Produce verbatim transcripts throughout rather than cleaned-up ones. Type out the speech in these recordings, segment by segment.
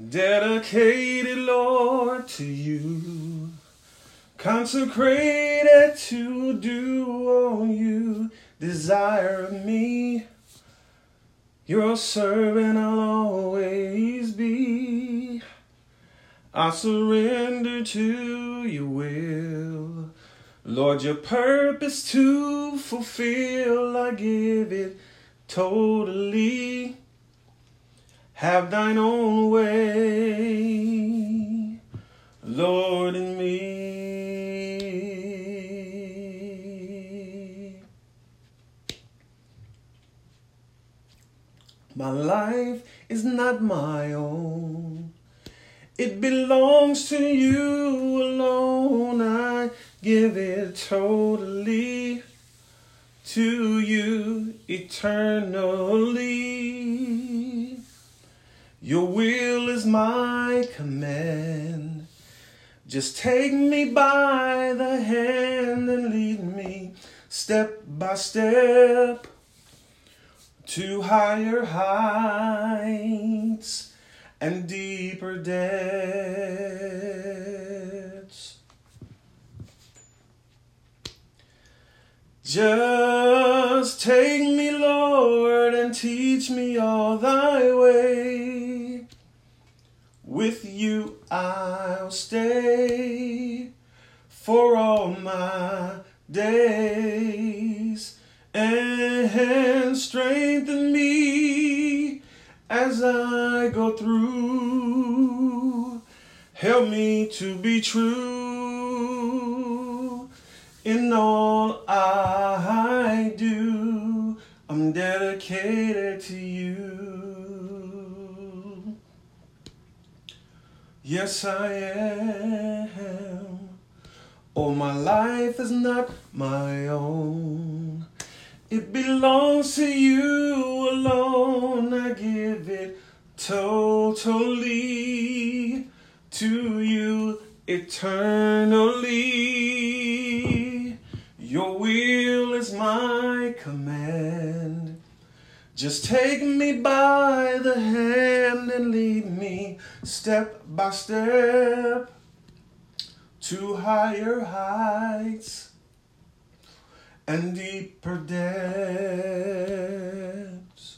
Dedicated, Lord, to you, consecrated to do all you desire of me. Your servant I'll always be. I surrender to your will, Lord, your purpose to fulfill. I give it totally. Have thine own way, Lord, in me. My life is not my own. It belongs to you alone. I give it totally to you eternally. Your will is my command. Just take me by the hand and lead me step by step to higher heights and deeper depths. Just take me, Lord, and teach me all thy way. With you I'll stay for all my days, and strengthen me as I go through. Help me to be true in all I do. I'm dedicated to you. Yes, I am. Oh, my life is not my own. It belongs to you alone. I give it totally to you eternally. Your will is my command. Just take me by the hand and lead me step by step to higher heights and deeper depths.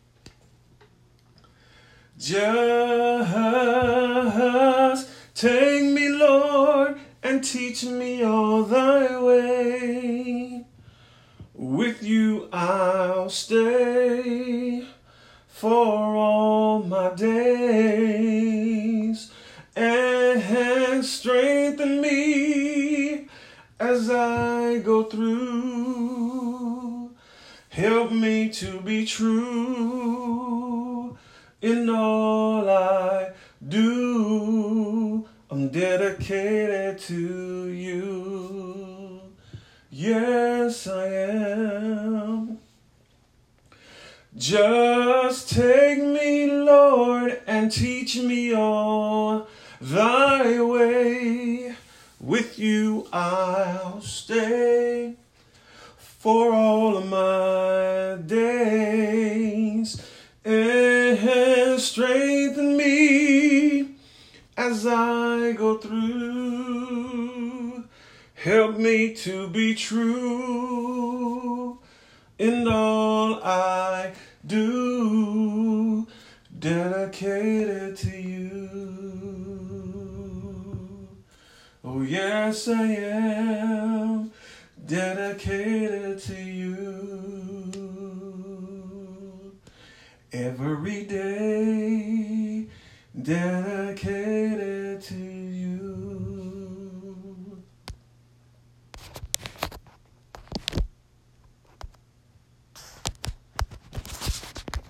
Just take me, Lord, and teach me all thy way. With you I'll stay for all my days, and strengthen me as I go through. Help me to be true in all I do. I'm dedicated to you. Yes, I am. Just take me, Lord, and teach me all thy way. With you I'll stay for all of my days, and strengthen me as I go through. Help me to be true in all I do. Dedicated to you. Oh, yes, I am dedicated to you. Every day, dedicated